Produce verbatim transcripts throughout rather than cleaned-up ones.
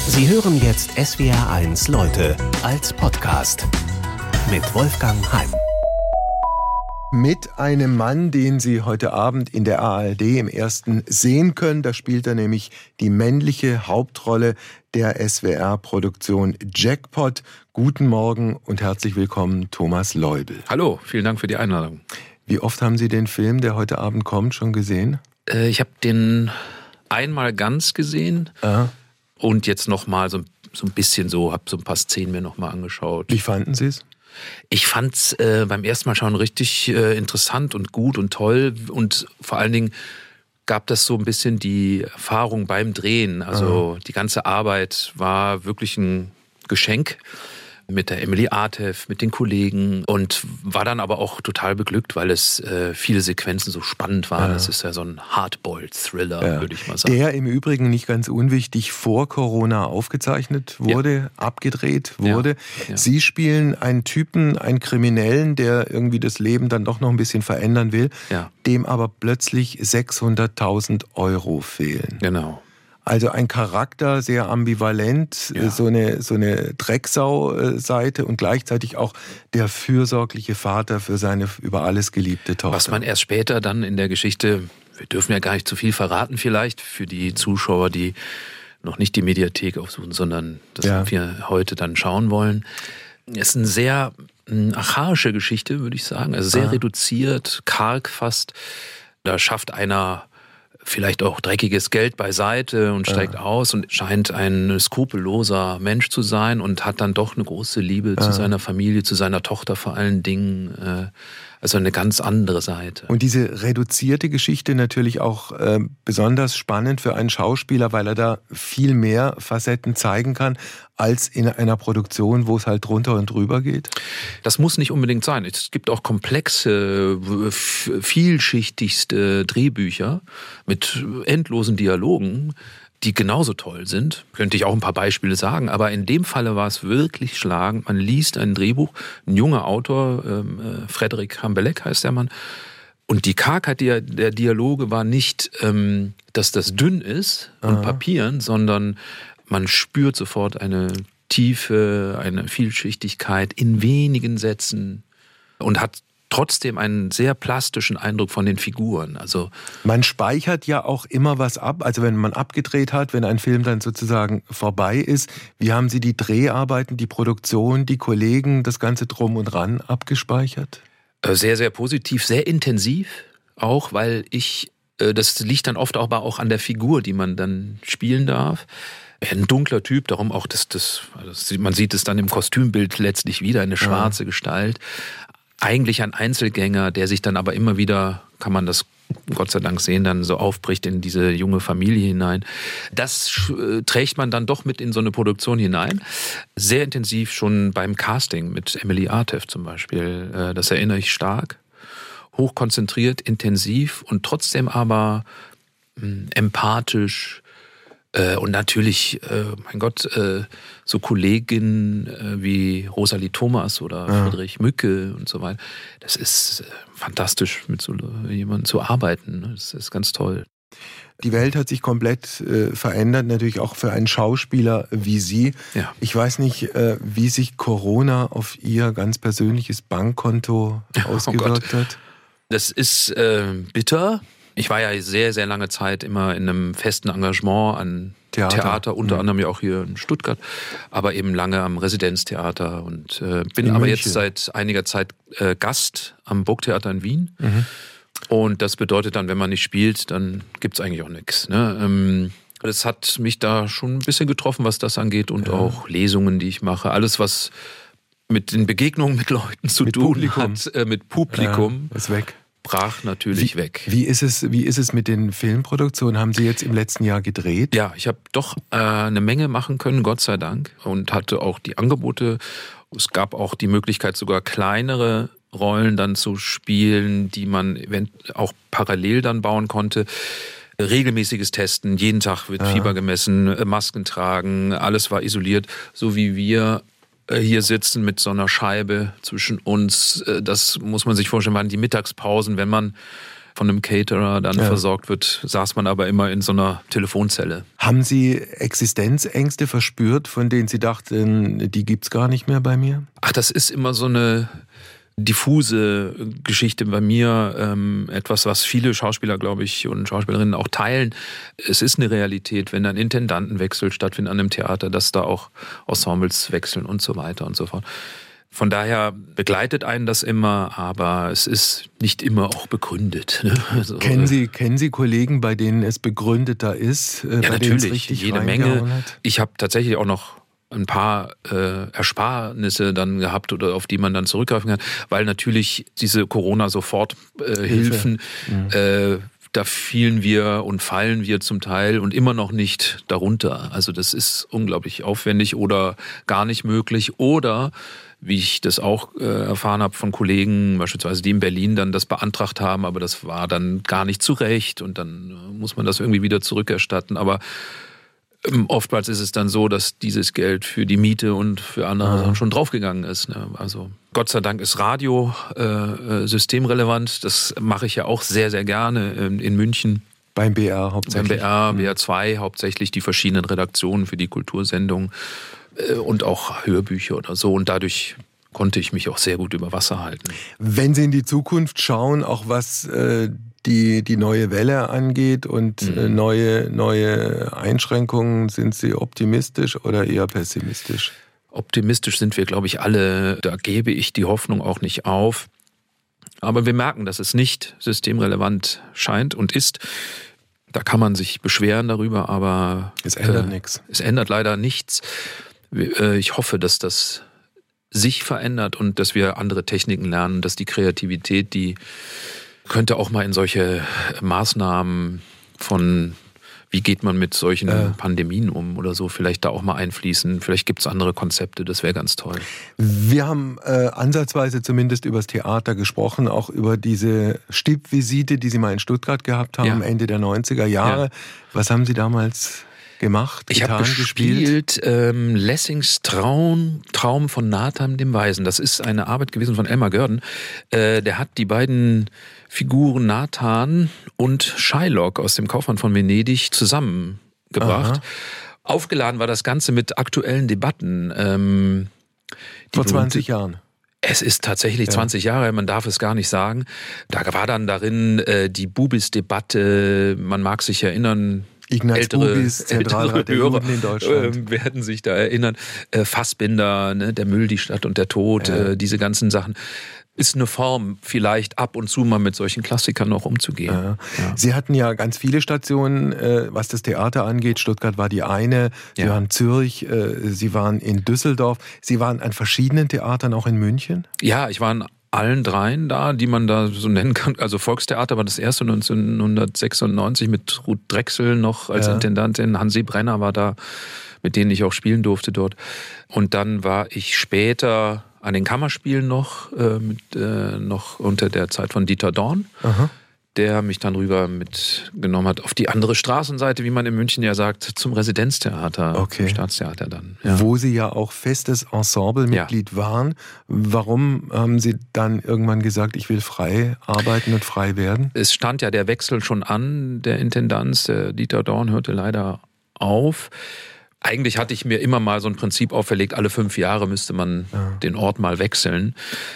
Sie hören jetzt S W R eins Leute als Podcast mit Wolfgang Heim. Mit einem Mann, den Sie heute Abend in der A R D im Ersten sehen können. Da spielt er nämlich die männliche Hauptrolle der S W R-Produktion Jackpot. Guten Morgen und herzlich willkommen, Thomas Leubel. Hallo, vielen Dank für die Einladung. Wie oft haben Sie den Film, der heute Abend kommt, schon gesehen? Äh, ich habe den einmal ganz gesehen Aha. und jetzt nochmal so, so ein bisschen so, habe so ein paar Szenen mir nochmal angeschaut. Wie fanden Sie es? Ich fand es äh, beim ersten Mal schauen richtig äh, interessant und gut und toll und vor allen Dingen gab das so ein bisschen die Erfahrung beim Drehen. Also Aha. die ganze Arbeit war wirklich ein Geschenk mit der Emily Artef, mit den Kollegen und war dann aber auch total beglückt, weil es äh, viele Sequenzen so spannend waren. Es ja. ist ja so ein Hardboiled-Thriller, ja. würde ich mal sagen. Der im Übrigen nicht ganz unwichtig vor Corona aufgezeichnet wurde, ja. abgedreht wurde. Ja. Ja. Sie spielen einen Typen, einen Kriminellen, der irgendwie das Leben dann doch noch ein bisschen verändern will, ja. dem aber plötzlich sechshunderttausend Euro fehlen. Genau. Also ein Charakter, sehr ambivalent, ja. so eine, so eine Drecksau-Seite und gleichzeitig auch der fürsorgliche Vater für seine über alles geliebte Tochter. Was man erst später dann in der Geschichte, wir dürfen ja gar nicht zu viel verraten vielleicht, für die Zuschauer, die noch nicht die Mediathek aufsuchen, sondern das ja. wir heute dann schauen wollen. Es ist eine sehr eine archaische Geschichte, würde ich sagen, also sehr ah. reduziert, karg fast. Da schafft einer vielleicht auch dreckiges Geld beiseite und steigt ja. aus und scheint ein skrupelloser Mensch zu sein und hat dann doch eine große Liebe ja. zu seiner Familie, zu seiner Tochter vor allen Dingen. Also eine ganz andere Seite. Und diese reduzierte Geschichte natürlich auch äh, besonders spannend für einen Schauspieler, weil er da viel mehr Facetten zeigen kann, als in einer Produktion, wo es halt drunter und drüber geht? Das muss nicht unbedingt sein. Es gibt auch komplexe, vielschichtigste Drehbücher mit endlosen Dialogen, die genauso toll sind. Könnte ich auch ein paar Beispiele sagen, aber in dem Falle war es wirklich schlagend. Man liest ein Drehbuch, ein junger Autor, ähm, äh, Frederik Hambeleck heißt der Mann, und die Kargheit der, der Dialoge war nicht, ähm, dass das dünn ist und Papieren, sondern man spürt sofort eine Tiefe, eine Vielschichtigkeit in wenigen Sätzen und hat trotzdem einen sehr plastischen Eindruck von den Figuren. Also man speichert ja auch immer was ab. Also wenn man abgedreht hat, wenn ein Film dann sozusagen vorbei ist, wie haben Sie die Dreharbeiten, die Produktion, die Kollegen, das ganze Drum und Dran abgespeichert? Sehr, sehr positiv, sehr intensiv auch, weil ich, das liegt dann oft aber auch an der Figur, die man dann spielen darf. Ein dunkler Typ, darum auch das, das, also man sieht es dann im Kostümbild letztlich wieder, eine schwarze ja. Gestalt. Eigentlich ein Einzelgänger, der sich dann aber immer wieder, kann man das Gott sei Dank sehen, dann so aufbricht in diese junge Familie hinein. Das äh, trägt man dann doch mit in so eine Produktion hinein. Sehr intensiv schon beim Casting mit Emily Artef zum Beispiel. Äh, das erinnere ich stark. Hochkonzentriert, intensiv und trotzdem aber mh, empathisch. Und natürlich, mein Gott, so Kolleginnen wie Rosalie Thomas oder ja. Friedrich Mücke und so weiter. Das ist fantastisch, mit so jemandem zu arbeiten. Das ist ganz toll. Die Welt hat sich komplett verändert, natürlich auch für einen Schauspieler wie Sie. Ja. Ich weiß nicht, wie sich Corona auf Ihr ganz persönliches Bankkonto ausgewirkt oh hat. Das ist äh, bitter. Ich war ja sehr, sehr lange Zeit immer in einem festen Engagement an Theater, Theater unter mhm. anderem ja auch hier in Stuttgart, aber eben lange am Residenztheater und äh, bin in aber München. Jetzt seit einiger Zeit äh, Gast am Burgtheater in Wien. Mhm. Und das bedeutet dann, wenn man nicht spielt, dann gibt's eigentlich auch nichts. Ne? Ähm, das hat mich da schon ein bisschen getroffen, was das angeht und ja. auch Lesungen, die ich mache. Alles, was mit den Begegnungen mit Leuten zu mit tun Publikum. hat, äh, mit Publikum. Ja, ist weg. Brach natürlich wie, weg. Wie ist es, wie ist es mit den Filmproduktionen? Haben Sie jetzt im letzten Jahr gedreht? Ja, ich habe doch äh, eine Menge machen können, Gott sei Dank. Und hatte auch die Angebote. Es gab auch die Möglichkeit, sogar kleinere Rollen dann zu spielen, die man auch parallel dann bauen konnte. Regelmäßiges Testen, jeden Tag wird ja. Fieber gemessen, Masken tragen, alles war isoliert, so wie wir hier sitzen mit so einer Scheibe zwischen uns. Das muss man sich vorstellen, waren die Mittagspausen, wenn man von einem Caterer dann ja. versorgt wird, saß man aber immer in so einer Telefonzelle. Haben Sie Existenzängste verspürt, von denen Sie dachten, die gibt's gar nicht mehr bei mir? Ach, das ist immer so eine diffuse Geschichte bei mir, ähm, etwas, was viele Schauspieler, glaube ich, und Schauspielerinnen auch teilen. Es ist eine Realität, wenn ein Intendantenwechsel stattfindet an einem Theater, dass da auch Ensembles wechseln und so weiter und so fort. Von daher begleitet einen das immer, aber es ist nicht immer auch begründet. Ne? Also, kennen Sie, kennen Sie Kollegen, bei denen es begründeter ist? Äh, ja, bei natürlich, jede Menge. Hat? Ich habe tatsächlich auch noch ein paar äh, Ersparnisse dann gehabt oder auf die man dann zurückgreifen kann, weil natürlich diese Corona-Soforthilfen, äh, mhm. äh, da fielen wir und fallen wir zum Teil und immer noch nicht darunter. Also das ist unglaublich aufwendig oder gar nicht möglich oder wie ich das auch äh, erfahren habe von Kollegen, beispielsweise die in Berlin dann das beantragt haben, aber das war dann gar nicht zurecht und dann äh, muss man das irgendwie wieder zurückerstatten. Aber oftmals ist es dann so, dass dieses Geld für die Miete und für andere Sachen schon draufgegangen ist. Ne? Also Gott sei Dank ist Radio äh, systemrelevant. Das mache ich ja auch sehr, sehr gerne in, in München. Beim B R hauptsächlich. Beim B R, B R zwei hauptsächlich die verschiedenen Redaktionen für die Kultursendung äh, und auch Hörbücher oder so. Und dadurch konnte ich mich auch sehr gut über Wasser halten. Wenn Sie in die Zukunft schauen, auch was äh, die, die neue Welle angeht und mhm. äh, neue, neue Einschränkungen, sind Sie optimistisch oder eher pessimistisch? Optimistisch sind wir, glaube ich, alle. Da gebe ich die Hoffnung auch nicht auf. Aber wir merken, dass es nicht systemrelevant scheint und ist. Da kann man sich beschweren darüber, aber es ändert äh, nichts. Es ändert leider nichts. Ich hoffe, dass das sich verändert und dass wir andere Techniken lernen, dass die Kreativität, die könnte auch mal in solche Maßnahmen von, wie geht man mit solchen äh. Pandemien um oder so, vielleicht da auch mal einfließen. Vielleicht gibt es andere Konzepte, das wäre ganz toll. Wir haben äh, ansatzweise zumindest über das Theater gesprochen, auch über diese Stippvisite, die Sie mal in Stuttgart gehabt haben, ja. Ende der neunziger Jahre. Ja. Was haben Sie damals gemacht? Ich habe gespielt ähm, Lessings Traum, Traum von Nathan dem Weisen. Das ist eine Arbeit gewesen von Elmar Görden. Äh, der hat die beiden Figuren Nathan und Shylock aus dem Kaufmann von Venedig zusammengebracht. Aha. Aufgeladen war das Ganze mit aktuellen Debatten. Ähm, Vor zwanzig Jahren. Es ist tatsächlich zwanzig Jahre, man darf es gar nicht sagen. Da war dann darin äh, die Bubis-Debatte, man mag sich erinnern, Ignaz ältere, Bubis, Zentralrat der Juden in Deutschland. Äh, werden sich da erinnern. Äh, Fassbinder, ne, der Müll, die Stadt und der Tod, ja. äh, diese ganzen Sachen. Ist eine Form, vielleicht ab und zu mal mit solchen Klassikern noch umzugehen. Ja. Ja. Sie hatten ja ganz viele Stationen, äh, was das Theater angeht. Stuttgart war die eine, Sie ja. waren in Zürich, äh, Sie waren in Düsseldorf, Sie waren an verschiedenen Theatern, auch in München? Ja, ich war an allen dreien da, die man da so nennen kann. Also Volkstheater war das erste neunzehnhundertsechsundneunzig mit Ruth Drechsel noch als ja. Intendantin. Hansi Brenner war da, mit denen ich auch spielen durfte dort. Und dann war ich später an den Kammerspielen noch, äh, mit, äh, noch unter der Zeit von Dieter Dorn, Aha. der mich dann rüber mitgenommen hat auf die andere Straßenseite, wie man in München ja sagt, zum Residenztheater, okay. zum Staatstheater dann. Ja. Wo Sie ja auch festes Ensemblemitglied ja. waren. Warum haben Sie dann irgendwann gesagt, ich will frei arbeiten und frei werden? Es stand ja der Wechsel schon an, der Intendanz. Der Dieter Dorn hörte leider auf. Eigentlich hatte ich mir immer mal so ein Prinzip auferlegt, alle fünf Jahre müsste man ja. den Ort mal wechseln.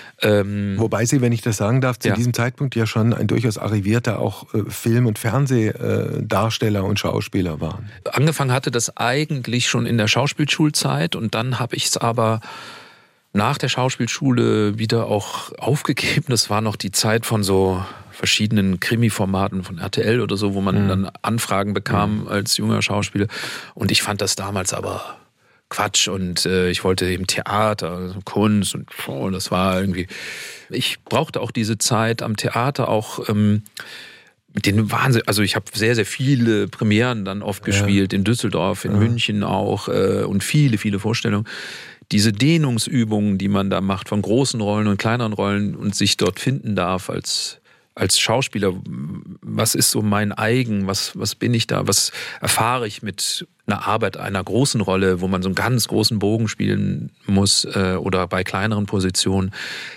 Ähm, Wobei Sie, wenn ich das sagen darf, zu ja. diesem Zeitpunkt ja schon ein durchaus arrivierter auch äh, Film- und Fernsehdarsteller und Schauspieler waren. Angefangen hatte das eigentlich schon in der Schauspielschulzeit und dann habe ich es aber nach der Schauspielschule wieder auch aufgegeben. Das war noch die Zeit von so verschiedenen Krimi-Formaten von R T L oder so, wo man mhm. dann Anfragen bekam mhm. als junger Schauspieler. Und ich fand das damals aber Quatsch und äh, ich wollte eben Theater, also Kunst und oh, das war irgendwie... Ich brauchte auch diese Zeit am Theater auch... Ähm, mit den Wahnsinn, also ich habe sehr, sehr viele Premieren dann oft ja. gespielt, in Düsseldorf, in ja. München auch äh, und viele, viele Vorstellungen. Diese Dehnungsübungen, die man da macht von großen Rollen und kleineren Rollen und sich dort finden darf als, als Schauspieler, was ist so mein Eigen, was, was bin ich da, was erfahre ich mit einer Arbeit einer großen Rolle, wo man so einen ganz großen Bogen spielen muss äh, oder bei kleineren Positionen.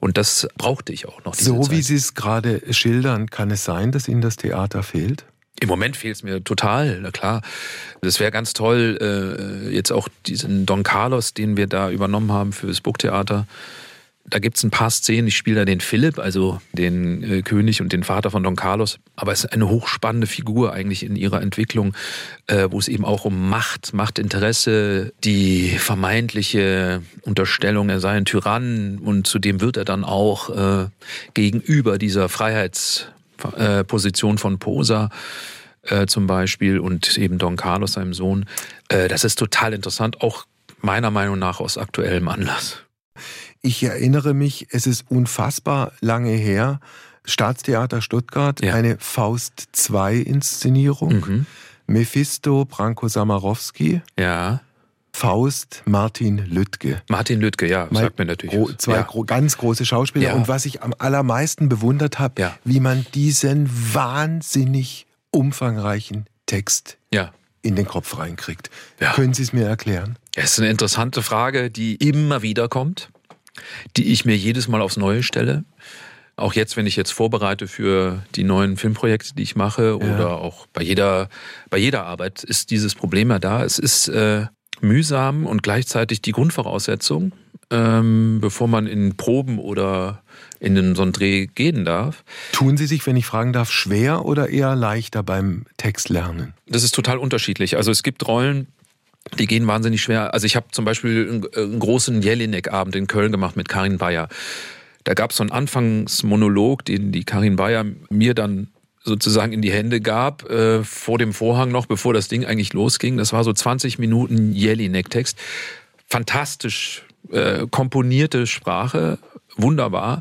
Und das brauchte ich auch noch. Diese so Zeit. Wie Sie es gerade schildern, kann es sein, dass Ihnen das Theater fehlt? Im Moment fehlt es mir total, na klar. Das wäre ganz toll, äh, jetzt auch diesen Don Carlos, den wir da übernommen haben für das Burgtheater. Da gibt es ein paar Szenen, ich spiele da den Philipp, also den äh, König und den Vater von Don Carlos. Aber es ist eine hochspannende Figur eigentlich in ihrer Entwicklung, äh, wo es eben auch um Macht, Machtinteresse, die vermeintliche Unterstellung, er sei ein Tyrann und zudem wird er dann auch äh, gegenüber dieser Freiheitsposition äh, von Posa äh, zum Beispiel und eben Don Carlos, seinem Sohn. Äh, das ist total interessant, auch meiner Meinung nach aus aktuellem Anlass. Ich erinnere mich, es ist unfassbar lange her, Staatstheater Stuttgart, ja. eine Faust zwei Inszenierung, mhm. Mephisto, Branko Samarowski, ja. Faust, Martin Lüttke. Martin Lüttke, ja, Mein, sagt mir natürlich. Gro- zwei ja. gro- ganz große Schauspieler. Ja. Und was ich am allermeisten bewundert habe, ja. wie man diesen wahnsinnig umfangreichen Text ja. in den Kopf reinkriegt. Ja. Können Sie es mir erklären? Es ist eine interessante Frage, die immer wieder kommt, die ich mir jedes Mal aufs Neue stelle. Auch jetzt, wenn ich jetzt vorbereite für die neuen Filmprojekte, die ich mache, ja. oder auch bei jeder, bei jeder Arbeit ist dieses Problem ja da. Es ist äh, mühsam und gleichzeitig die Grundvoraussetzung, ähm, bevor man in Proben oder in den, so einen Dreh gehen darf. Tun Sie sich, wenn ich fragen darf, schwer oder eher leichter beim Textlernen? Das ist total unterschiedlich. Also es gibt Rollen, die gehen wahnsinnig schwer. Also ich habe zum Beispiel einen, einen großen Jelinek-Abend in Köln gemacht mit Karin Bayer. Da gab es so einen Anfangsmonolog, den die Karin Bayer mir dann sozusagen in die Hände gab, äh, vor dem Vorhang noch, bevor das Ding eigentlich losging. Das war so zwanzig Minuten Jelinek-Text. Fantastisch äh, komponierte Sprache, wunderbar.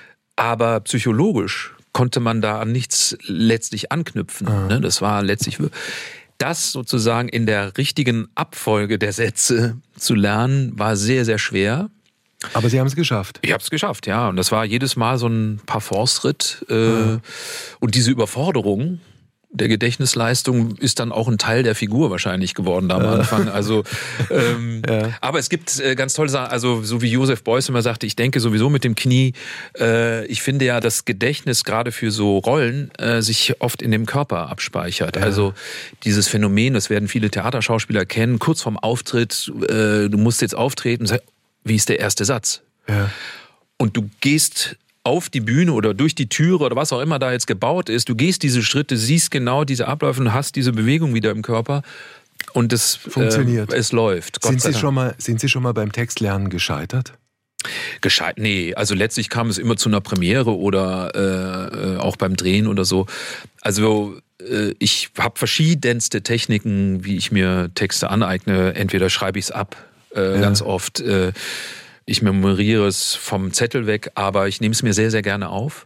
Aber psychologisch konnte man da an nichts letztlich anknüpfen. Mhm. Ne? Das war letztlich... Das sozusagen in der richtigen Abfolge der Sätze zu lernen, war sehr, sehr schwer. Aber Sie haben es geschafft. Ich habe es geschafft, ja. Und das war jedes Mal so ein Parforce-Ritt. Äh, mhm. Und diese Überforderung der Gedächtnisleistung ist dann auch ein Teil der Figur wahrscheinlich geworden da am ja. Anfang. Also, ähm, ja. Aber es gibt äh, ganz tolle Sachen, also so wie Joseph Beuys immer sagte, ich denke sowieso mit dem Knie, äh, ich finde ja, das Gedächtnis gerade für so Rollen äh, sich oft in dem Körper abspeichert. Ja. Also dieses Phänomen, das werden viele Theaterschauspieler kennen, kurz vorm Auftritt, äh, du musst jetzt auftreten, wie ist der erste Satz? Ja. Und du gehst auf die Bühne oder durch die Türe oder was auch immer da jetzt gebaut ist, du gehst diese Schritte, siehst genau diese Abläufe und hast diese Bewegung wieder im Körper und es funktioniert. Äh, es läuft. Gott sind sei Sie Dank. schon mal, sind Sie schon mal beim Textlernen gescheitert? Gescheit? Nee, also letztlich kam es immer zu einer Premiere oder äh, auch beim Drehen oder so. Also äh, ich habe verschiedenste Techniken, wie ich mir Texte aneigne. Entweder schreibe ich es ab, äh, ja. ganz oft. Äh, Ich memoriere es vom Zettel weg, aber ich nehme es mir sehr, sehr gerne auf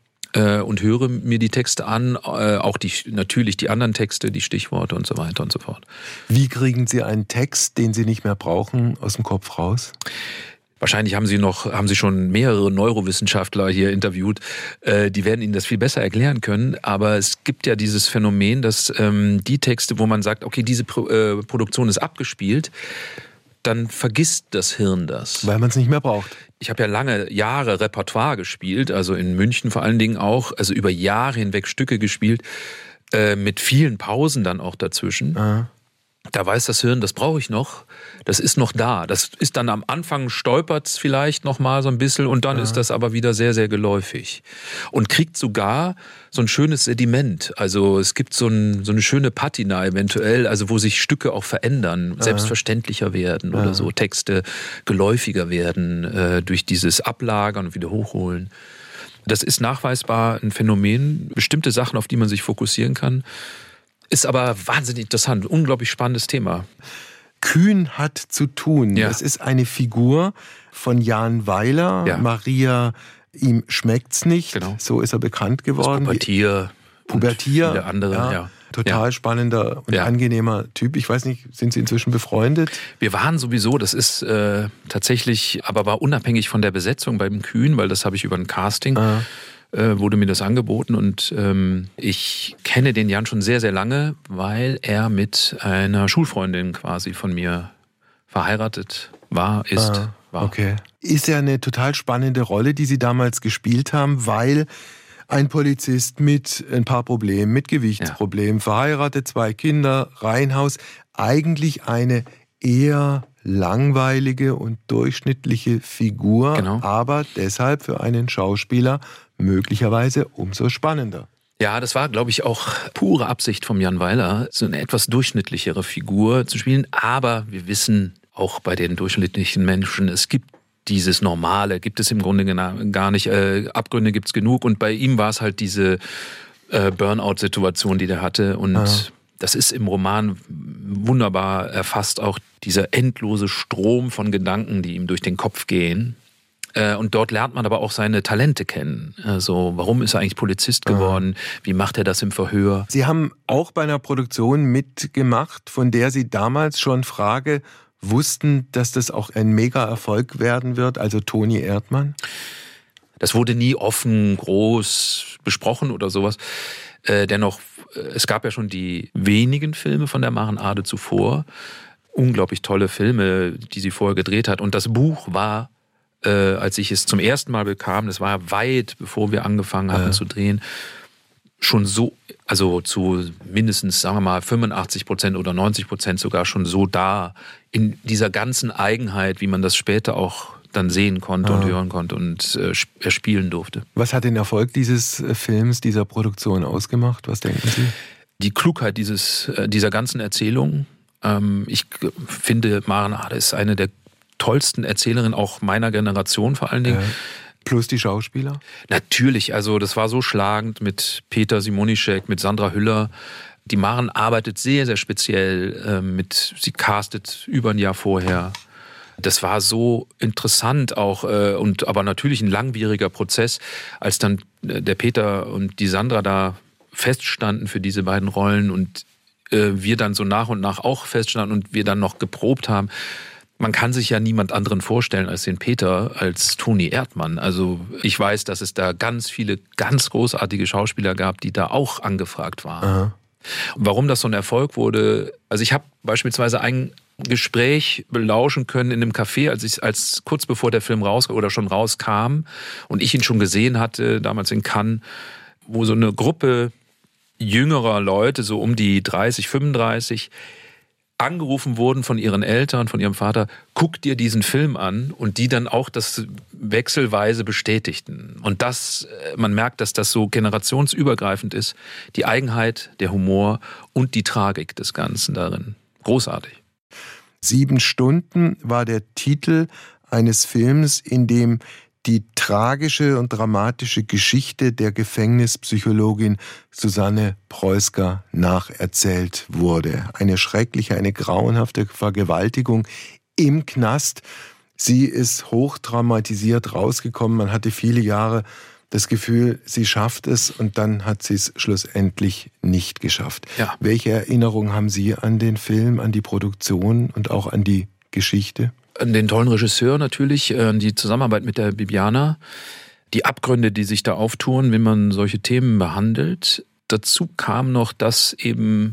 äh, und höre mir die Texte an, äh, auch die, natürlich die anderen Texte, die Stichworte und so weiter und so fort. Wie kriegen Sie einen Text, den Sie nicht mehr brauchen, aus dem Kopf raus? Wahrscheinlich haben Sie noch, haben Sie schon mehrere Neurowissenschaftler hier interviewt, äh, die werden Ihnen das viel besser erklären können. Aber es gibt ja dieses Phänomen, dass ähm, die Texte, wo man sagt, okay, diese Pro, äh, Produktion ist abgespielt, dann vergisst das Hirn das. Weil man es nicht mehr braucht. Ich habe ja lange Jahre Repertoire gespielt, also in München vor allen Dingen auch, also über Jahre hinweg Stücke gespielt, äh, mit vielen Pausen dann auch dazwischen. Aha. Da weiß das Hirn, das brauche ich noch, das ist noch da. Das ist dann am Anfang, stolpert es vielleicht noch mal so ein bisschen und dann ja. ist das aber wieder sehr, sehr geläufig. Und kriegt sogar so ein schönes Sediment. Also es gibt so, ein, so eine schöne Patina eventuell, also wo sich Stücke auch verändern, ja. selbstverständlicher werden ja. oder so, Texte geläufiger werden äh, durch dieses Ablagern und wieder hochholen. Das ist nachweisbar ein Phänomen, bestimmte Sachen, auf die man sich fokussieren kann. Ist aber wahnsinnig interessant, unglaublich spannendes Thema. Kühn hat zu tun. Ja. Das ist eine Figur von Jan Weiler, ja. Maria, ihm schmeckt's nicht. Genau. So ist er bekannt geworden. Das Pubertier. Pubertier. Viele andere, ja. ja. Total ja. spannender und ja. angenehmer Typ. Ich weiß nicht, sind Sie inzwischen befreundet? Wir waren sowieso, das ist äh, tatsächlich, aber war unabhängig von der Besetzung beim Kühn, weil das habe ich über ein Casting ah. wurde mir das angeboten und ähm, ich kenne den Jan schon sehr, sehr lange, weil er mit einer Schulfreundin quasi von mir verheiratet war, ist. Ah. war. Okay. Ist ja eine total spannende Rolle, die Sie damals gespielt haben, weil ein Polizist mit ein paar Problemen, mit Gewichtsproblemen, ja. verheiratet, zwei Kinder, Reihenhaus, eigentlich eine eher langweilige und durchschnittliche Figur, genau. aber deshalb für einen Schauspieler möglicherweise umso spannender. Ja, das war, glaube ich, auch pure Absicht von Jan Weiler, so eine etwas durchschnittlichere Figur zu spielen. Aber wir wissen auch bei den durchschnittlichen Menschen, es gibt dieses Normale, gibt es im Grunde gar nicht. Äh, Abgründe gibt es genug. Und bei ihm war es halt diese äh, Burnout-Situation, die der hatte. Und ah. das ist im Roman wunderbar erfasst, auch dieser endlose Strom von Gedanken, die ihm durch den Kopf gehen. Und dort lernt man aber auch seine Talente kennen. Also warum ist er eigentlich Polizist geworden? Wie macht er das im Verhör? Sie haben auch bei einer Produktion mitgemacht, von der Sie damals schon Frage wussten, dass das auch ein Mega-Erfolg werden wird, also Toni Erdmann? Das wurde nie offen, groß besprochen oder sowas. Äh, dennoch, es gab ja schon die wenigen Filme von der Maren Ade zuvor. Unglaublich tolle Filme, die sie vorher gedreht hat. Und das Buch war, äh, als ich es zum ersten Mal bekam, das war weit bevor wir angefangen hatten ja. zu drehen, schon so, also zu mindestens, sagen wir mal, fünfundachtzig Prozent oder neunzig Prozent sogar schon so da, in dieser ganzen Eigenheit, wie man das später auch dann sehen konnte ah. und hören konnte und äh, er spielen durfte. Was hat den Erfolg dieses Films, dieser Produktion ausgemacht? Was denken Sie? Die Klugheit dieses, äh, dieser ganzen Erzählung. Ähm, ich g- finde, Maren Ade ist eine der tollsten Erzählerinnen, auch meiner Generation vor allen Dingen. Ja. Plus die Schauspieler? Natürlich, also das war so schlagend mit Peter Simonischek, mit Sandra Hüller. Die Maren arbeitet sehr, sehr speziell äh, mit, sie castet über ein Jahr vorher. Das war so interessant auch äh, und aber natürlich ein langwieriger Prozess, als dann äh, der Peter und die Sandra da feststanden für diese beiden Rollen und äh, wir dann so nach und nach auch feststanden und wir dann noch geprobt haben. Man kann sich ja niemand anderen vorstellen als den Peter, als Toni Erdmann. Also ich weiß, dass es da ganz viele ganz großartige Schauspieler gab, die da auch angefragt waren. Aha. Warum das so ein Erfolg wurde, also ich habe beispielsweise ein Gespräch belauschen können in einem Café, als ich als kurz bevor der Film raus oder schon rauskam und ich ihn schon gesehen hatte, damals in Cannes, wo so eine Gruppe jüngerer Leute, so um die dreißig, fünfunddreißig, angerufen wurden von ihren Eltern, von ihrem Vater, guck dir diesen Film an und die dann auch das wechselweise bestätigten. Und das, man merkt, dass das so generationsübergreifend ist, die Eigenheit, der Humor und die Tragik des Ganzen darin. Großartig. Sieben Stunden war der Titel eines Films, in dem die tragische und dramatische Geschichte der Gefängnispsychologin Susanne Preusker nacherzählt wurde. Eine schreckliche, eine grauenhafte Vergewaltigung im Knast. Sie ist hochtraumatisiert rausgekommen. Man hatte viele Jahre das Gefühl, sie schafft es und dann hat sie es schlussendlich nicht geschafft. Ja. Welche Erinnerung haben Sie an den Film, an die Produktion und auch an die Geschichte? An den tollen Regisseur natürlich, an die Zusammenarbeit mit der Bibiana, die Abgründe, die sich da auftun, wenn man solche Themen behandelt. Dazu kam noch, dass eben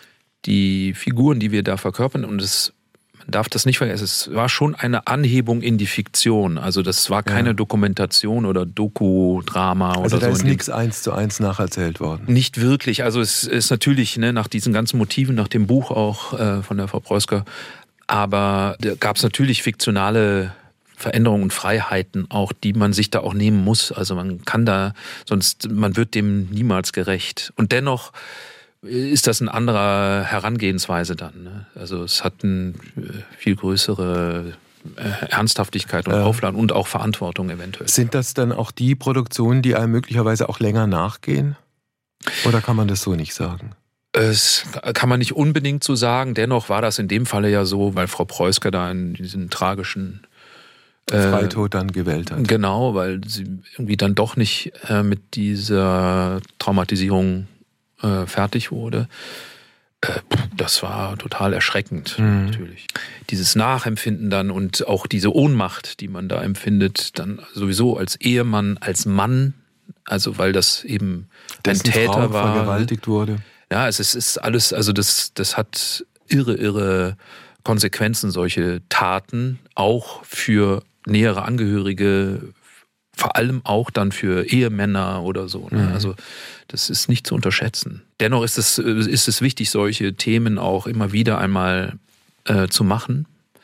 die Figuren, die wir da verkörpern, und es, man darf das nicht vergessen, es war schon eine Anhebung in die Fiktion. Also das war keine ja. Dokumentation oder Doku-Drama also oder so. Also da ist nichts eins zu eins nacherzählt worden? Nicht wirklich. Also es ist natürlich ne, nach diesen ganzen Motiven, nach dem Buch auch äh, von der Frau Preusker, aber da gab es natürlich fiktionale Veränderungen und Freiheiten auch, die man sich da auch nehmen muss. Also man kann da, sonst, man wird dem niemals gerecht. Und dennoch ist das eine andere Herangehensweise dann. Ne? Also es hat eine viel größere Ernsthaftigkeit und ja. Aufladen und auch Verantwortung eventuell. Sind das dann auch die Produktionen, die einem möglicherweise auch länger nachgehen? Oder kann man das so nicht sagen? Es kann man nicht unbedingt so sagen. Dennoch war das in dem Falle ja so, weil Frau Preusker da in diesen tragischen äh, Freitod dann gewählt hat. Genau, weil sie irgendwie dann doch nicht äh, mit dieser Traumatisierung äh, fertig wurde. Äh, das war total erschreckend, mhm. natürlich. Dieses Nachempfinden dann und auch diese Ohnmacht, die man da empfindet, dann sowieso als Ehemann, als Mann, also weil das eben Dessen ein Täter Frau war. vergewaltigt wurde. Ja, es ist, ist alles, also das, das hat irre, irre Konsequenzen solche Taten auch für nähere Angehörige, vor allem auch dann für Ehemänner oder so. Ne? Mhm. Also das ist nicht zu unterschätzen. Dennoch ist es, ist es wichtig, solche Themen auch immer wieder einmal äh, zu machen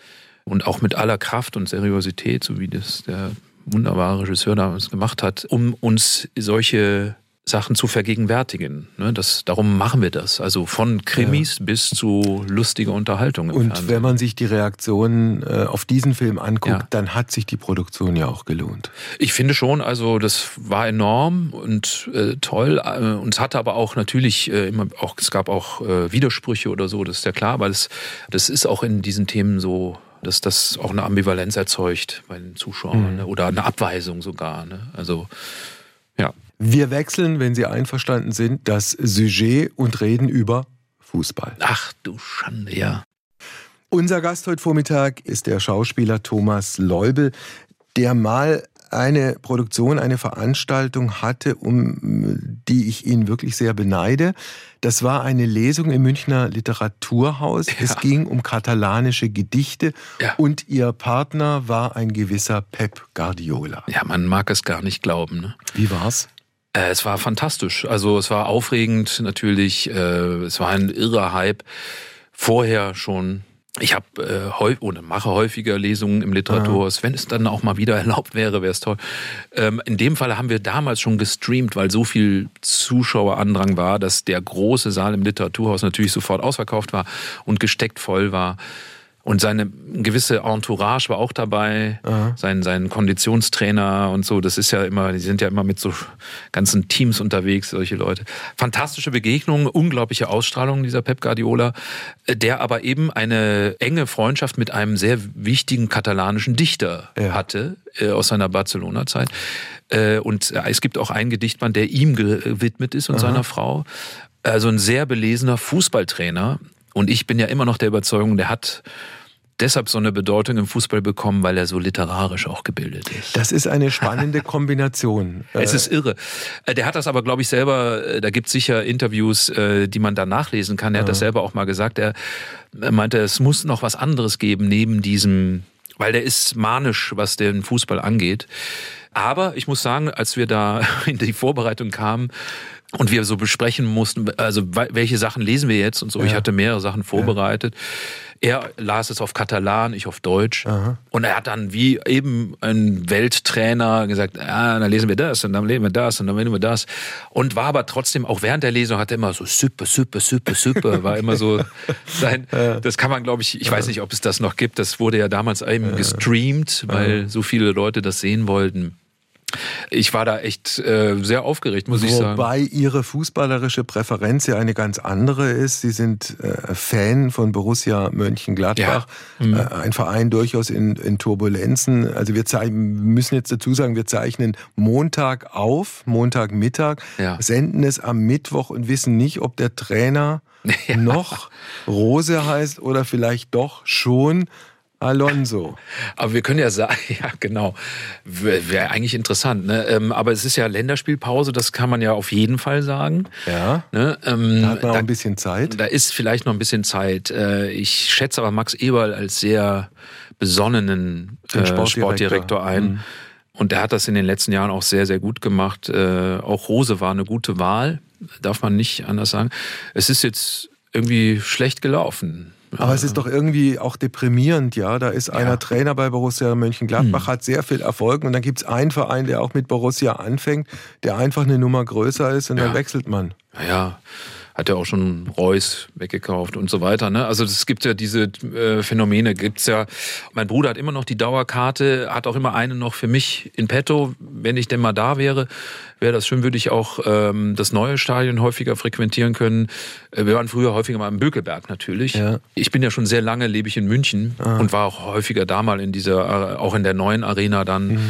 und auch mit aller Kraft und Seriosität, so wie das der wunderbare Regisseur damals gemacht hat, um uns solche Sachen zu vergegenwärtigen. Ne, das, darum machen wir das. Also von Krimis ja. bis zu lustiger Unterhaltung im Und Fernsehen. Wenn man sich die Reaktionen äh, auf diesen Film anguckt, ja. dann hat sich die Produktion ja auch gelohnt. Ich finde schon, also das war enorm und äh, toll. Äh, und es hatte aber auch natürlich äh, immer auch, es gab auch äh, Widersprüche oder so, das ist ja klar, aber das, das ist auch in diesen Themen so, dass das auch eine Ambivalenz erzeugt bei den Zuschauern mhm. ne? Oder eine Abweisung sogar. Ne? Also, ja. Wir wechseln, wenn Sie einverstanden sind, das Sujet und reden über Fußball. Ach du Schande, ja. Unser Gast heute Vormittag ist der Schauspieler Thomas Leubel, der mal eine Produktion, eine Veranstaltung hatte, um die ich ihn wirklich sehr beneide. Das war eine Lesung im Münchner Literaturhaus. Ja. Es ging um katalanische Gedichte ja. und ihr Partner war ein gewisser Pep Guardiola. Ja, man mag es gar nicht glauben. Ne? Wie war's? Äh, es war fantastisch. Also es war aufregend natürlich. Äh, es war ein irrer Hype. Vorher schon. Ich habe äh, häufig oder mache häufiger Lesungen im Literaturhaus. Wenn es dann auch mal wieder erlaubt wäre, wäre es toll. Ähm, in dem Fall haben wir damals schon gestreamt, weil so viel Zuschauerandrang war, dass der große Saal im Literaturhaus natürlich sofort ausverkauft war und gesteckt voll war. Und seine gewisse Entourage war auch dabei, sein, sein Konditionstrainer und so. Das ist ja immer, die sind ja immer mit so ganzen Teams unterwegs, solche Leute. Fantastische Begegnung, unglaubliche Ausstrahlung dieser Pep Guardiola, der aber eben eine enge Freundschaft mit einem sehr wichtigen katalanischen Dichter ja. hatte, äh, aus seiner Barcelona-Zeit. Äh, und es gibt auch einen Gedichtband, der ihm gewidmet ist und Aha. seiner Frau. Also ein sehr belesener Fußballtrainer. Und ich bin ja immer noch der Überzeugung, der hat deshalb so eine Bedeutung im Fußball bekommen, weil er so literarisch auch gebildet ist. Das ist eine spannende Kombination. Es ist irre. Der hat das aber, glaube ich, selber, da gibt es sicher Interviews, die man da nachlesen kann. Er hat das selber auch mal gesagt. Er meinte, es muss noch was anderes geben neben diesem, weil der ist manisch, was den Fußball angeht. Aber ich muss sagen, als wir da in die Vorbereitung kamen, und wir so besprechen mussten, also welche Sachen lesen wir jetzt und so. Ja. Ich hatte mehrere Sachen vorbereitet. Ja. Er las es auf Katalan, ich auf Deutsch. Aha. Und er hat dann wie eben ein Welttrainer gesagt, ja, dann lesen wir das und dann lesen wir das und dann lesen wir das. Und war aber trotzdem, auch während der Lesung, hat er immer so super, super, super, super, war immer so sein, ja. Das kann man, glaube ich, ich weiß nicht, ob es das noch gibt. Das wurde ja damals eben ja. gestreamt, weil ja. so viele Leute das sehen wollten. Ich war da echt äh, sehr aufgeregt, muss Wobei ich sagen. Wobei Ihre fußballerische Präferenz ja eine ganz andere ist. Sie sind äh, Fan von Borussia Mönchengladbach, ja. mhm. äh, ein Verein durchaus in, in Turbulenzen. Also wir zeichnen, müssen jetzt dazu sagen, wir zeichnen Montag auf, Montagmittag, ja. senden es am Mittwoch und wissen nicht, ob der Trainer ja. noch Rose heißt oder vielleicht doch schon Alonso. Aber wir können ja sagen, ja genau, wäre wär eigentlich interessant. Ne? Ähm, aber es ist ja Länderspielpause, das kann man ja auf jeden Fall sagen. Ja, ne? ähm, da hat man auch da, ein bisschen Zeit. Da ist vielleicht noch ein bisschen Zeit. Äh, ich schätze aber Max Eberl als sehr besonnenen äh, Sportdirektor. Sportdirektor ein. Mhm. Und der hat das in den letzten Jahren auch sehr, sehr gut gemacht. Äh, auch Rose war eine gute Wahl, darf man nicht anders sagen. Es ist jetzt irgendwie schlecht gelaufen. Aber es ist doch irgendwie auch deprimierend, ja. Da ist einer ja. Trainer bei Borussia Mönchengladbach, hm. hat sehr viel Erfolg und dann gibt es einen Verein, der auch mit Borussia anfängt, der einfach eine Nummer größer ist und ja. dann wechselt man. Ja, hat ja auch schon Reus weggekauft und so weiter. Ne? Also es gibt ja diese äh, Phänomene, gibt's ja. Mein Bruder hat immer noch die Dauerkarte, hat auch immer eine noch für mich in petto. Wenn ich denn mal da wäre, wäre das schön, würde ich auch ähm, das neue Stadion häufiger frequentieren können. Wir waren früher häufiger mal im Bökelberg natürlich. Ja. Ich bin ja schon sehr lange, lebe ich in München ah. und war auch häufiger da mal in dieser, auch in der neuen Arena dann. Mhm.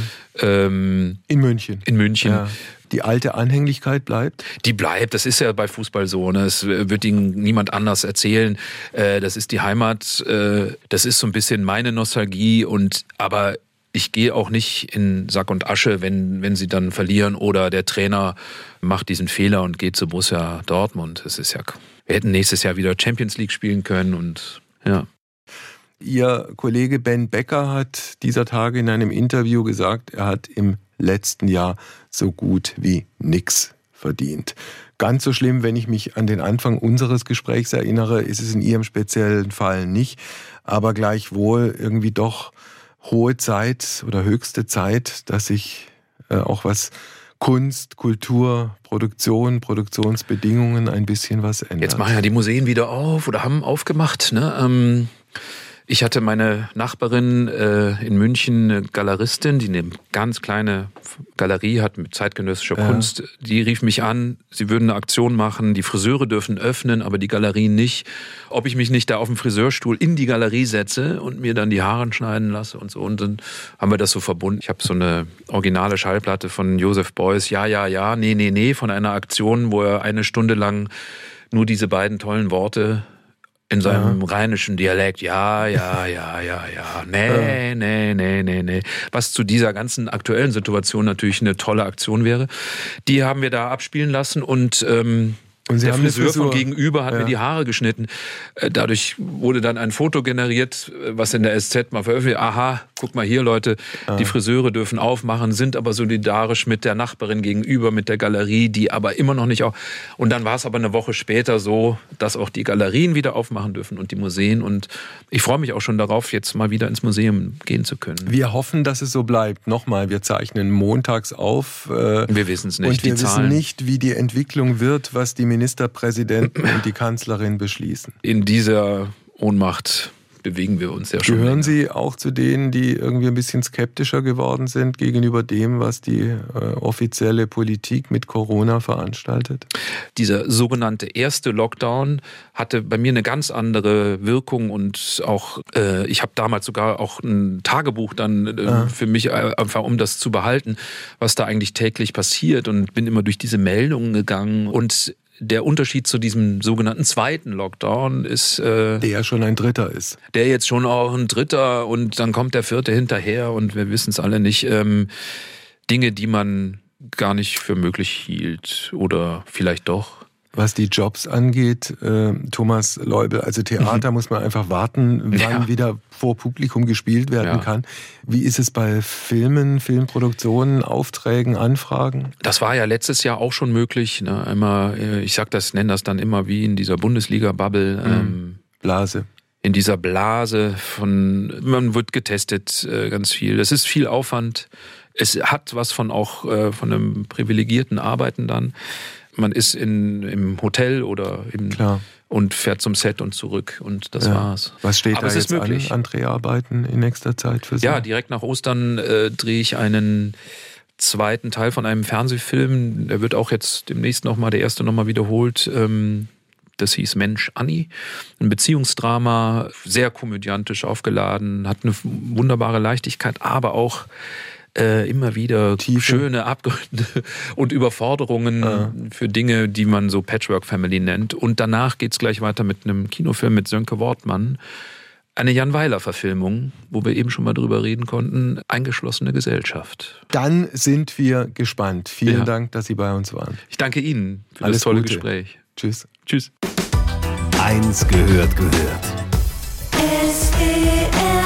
Ähm, in München. In München. Ja. Die alte Anhänglichkeit bleibt? Die bleibt, das ist ja bei Fußball so. Ne? Es wird Ihnen niemand anders erzählen. Äh, das ist die Heimat, äh, das ist so ein bisschen meine Nostalgie. Und aber ich gehe auch nicht in Sack und Asche, wenn, wenn sie dann verlieren oder der Trainer macht diesen Fehler und geht zu Borussia Dortmund. Das ist ja, wir hätten nächstes Jahr wieder Champions League spielen können und ja. Ihr Kollege Ben Becker hat dieser Tage in einem Interview gesagt, er hat im letzten Jahr so gut wie nix verdient. Ganz so schlimm, wenn ich mich an den Anfang unseres Gesprächs erinnere, ist es in Ihrem speziellen Fall nicht. Aber gleichwohl irgendwie doch hohe Zeit oder höchste Zeit, dass sich äh, auch was Kunst, Kultur, Produktion, Produktionsbedingungen ein bisschen was ändert. Jetzt machen ja die Museen wieder auf oder haben aufgemacht. Ne? Ähm, ich hatte meine Nachbarin äh, in München, eine Galeristin, die eine ganz kleine Galerie hat mit zeitgenössischer ja. Kunst. Die rief mich an, sie würden eine Aktion machen, die Friseure dürfen öffnen, aber die Galerien nicht. Ob ich mich nicht da auf dem Friseurstuhl in die Galerie setze und mir dann die Haare schneiden lasse und so. Und dann haben wir das so verbunden. Ich habe so eine originale Schallplatte von Joseph Beuys, Ja, ja, ja, nee, nee, nee, von einer Aktion, wo er eine Stunde lang nur diese beiden tollen Worte in seinem ja. rheinischen Dialekt, ja, ja, ja, ja, ja, nee, ja. nee, nee, nee, nee. Was zu dieser ganzen aktuellen Situation natürlich eine tolle Aktion wäre. Die haben wir da abspielen lassen und ähm, Und Sie der haben Friseur Frisur. von gegenüber hat ja. mir die Haare geschnitten. Dadurch wurde dann ein Foto generiert, was in der S Z mal veröffentlicht. Aha, guck mal hier, Leute, ah. die Friseure dürfen aufmachen, sind aber solidarisch mit der Nachbarin gegenüber, mit der Galerie, die aber immer noch nicht auf. Und dann war es aber eine Woche später so, dass auch die Galerien wieder aufmachen dürfen und die Museen. Und ich freue mich auch schon darauf, jetzt mal wieder ins Museum gehen zu können. Wir hoffen, dass es so bleibt. Nochmal, wir zeichnen montags auf. Äh, wir wissen es nicht. Und wir die wissen Zahlen. nicht, wie die Entwicklung wird, was die Ministerpräsidenten und die Kanzlerin beschließen. In dieser Ohnmacht bewegen wir uns ja schon. Gehören länger. Sie auch zu denen, die irgendwie ein bisschen skeptischer geworden sind gegenüber dem, was die äh, offizielle Politik mit Corona veranstaltet? Dieser sogenannte erste Lockdown hatte bei mir eine ganz andere Wirkung und auch, äh, ich habe damals sogar auch ein Tagebuch dann äh, ah. für mich, äh, einfach um das zu behalten, was da eigentlich täglich passiert und bin immer durch diese Meldungen gegangen und der Unterschied zu diesem sogenannten zweiten Lockdown ist... Äh, der ja schon ein dritter ist. Der jetzt schon auch ein dritter und dann kommt der vierte hinterher und wir wissen es alle nicht. Ähm, Dinge, die man gar nicht für möglich hielt oder vielleicht doch. Was die Jobs angeht, äh, Thomas Leubel, also Theater mhm. muss man einfach warten, wann ja. wieder vor Publikum gespielt werden ja. kann. Wie ist es bei Filmen, Filmproduktionen, Aufträgen, Anfragen? Das war ja letztes Jahr auch schon möglich. Ne? Einmal, ich sag das, nenne das dann immer wie in dieser Bundesliga-Bubble. Mhm. Ähm, Blase. In dieser Blase von, man wird getestet, äh, ganz viel. Es ist viel Aufwand. Es hat was von auch äh, von einem privilegierten Arbeiten dann. Man ist in, im Hotel oder im, Klar. und fährt zum Set und zurück und das ja. war's. Was steht Aber da jetzt an, an Dreharbeiten in nächster Zeit für Sie? Ja, direkt nach Ostern äh, drehe ich einen zweiten Teil von einem Fernsehfilm. Der wird auch jetzt demnächst nochmal, der erste nochmal wiederholt. Ähm, das hieß Mensch, Anni. Ein Beziehungsdrama, sehr komödiantisch aufgeladen, hat eine wunderbare Leichtigkeit, aber auch Äh, immer wieder Tiefe. Schöne Abgründe und Überforderungen ja. für Dinge, die man so Patchwork-Family nennt. Und danach geht's gleich weiter mit einem Kinofilm mit Sönke Wortmann. Eine Jan Weiler-Verfilmung, wo wir eben schon mal drüber reden konnten. Eingeschlossene Gesellschaft. Dann sind wir gespannt. Vielen ja. Dank, dass Sie bei uns waren. Ich danke Ihnen für Alles das tolle Gute. Gespräch. Tschüss. Tschüss. Eins gehört gehört. S W R